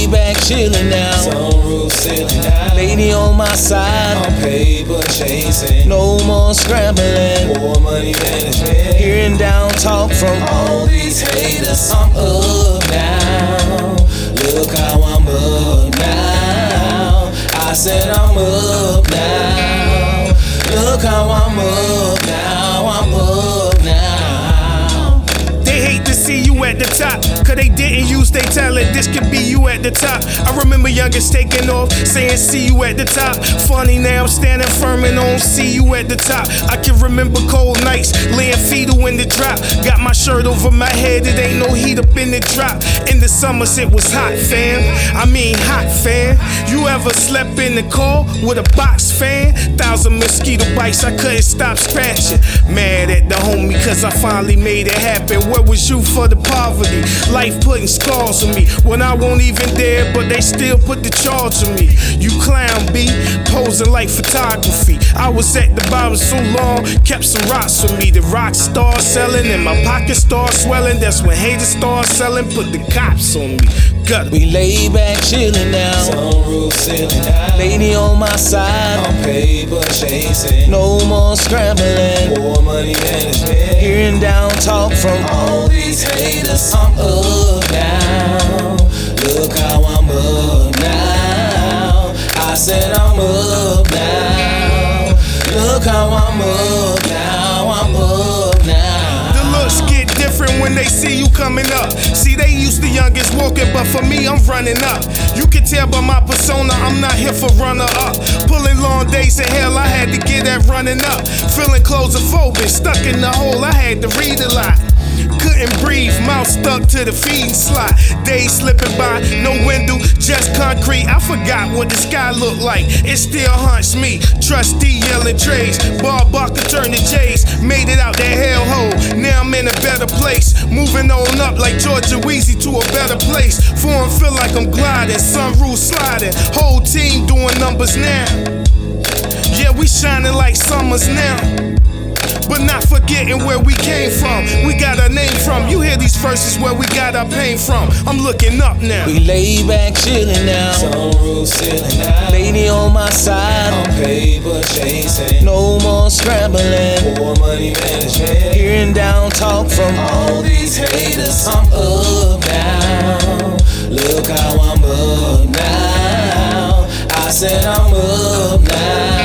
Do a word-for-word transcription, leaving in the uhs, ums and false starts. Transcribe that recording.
lay back chillin' now. Sunroof ceiling down. Lady on my side, I'm paper chasing. no more scrambling. More money management. Hearing down talk from all these haters. I'm up now. Look how I'm up now. I said I'm up now. Look how I'm up now. I'm up now. They hate to see you at the top, cause they didn't use their talent. This could be you at the top. I remember youngest taking off, saying see you at the top. Funny now I'm standing firm and don't see you at the top. I can remember cold nights, laying fetal in the drop. Got my shirt over my head, it ain't no heat up in the drop. In the summers it was hot, fam. I mean hot, fam. You ever slept in the car with a box fan? Thousand mosquito bites, I couldn't stop scratching. Mad at the homie cause I finally made it happen. Where was you for the poverty? Life putting scars on me when I won't even dare, but they still put the charge on me. You clown B, posing like photography. I was at the bottom so long, kept some rocks with me. The rocks start selling and my pockets start swelling. That's when haters start selling, put the cops on me. Gut. we lay back chillin' now. Sunroof ceiling down. Lady on my side, I'm paper chasing. no more scrambling. More money management. Hearing down talk from all these haters. I'm up now. Look how I'm up now. I said I'm up now. Look how I'm up now. I'm up now. The looks get different when they see you coming up. See, they used the youngest walking, but for me, I'm running up. You can tell by my persona, I'm not here for runner up. Pulling long days of hell, I had to get that running up. Feeling claustrophobic, stuck in the hole, I had to read a lot. Couldn't breathe, mouth stuck to the feeding slot. Days slipping by, no window, just concrete. I forgot what the sky looked like, it still haunts me. Trustee yelling trays, Bob Barker turned to J's. Made it out that hellhole, now I'm in a better place. Moving on up like Georgia Wheezy to a better place. Foreign feel like I'm gliding, sunroof sliding. Whole team doing numbers now. Yeah, we shining like summers now. But not forgetting where we came from. We got our name from. You hear these verses where we got our pain from. I'm looking up now. we lay back chillin' now. Sunroof ceiling down. Lady on my side, I'm paper chasing. no more scrambling. More money management. Hearing down talk from all these haters. I'm up now. Look how I'm up now. I said I'm up now.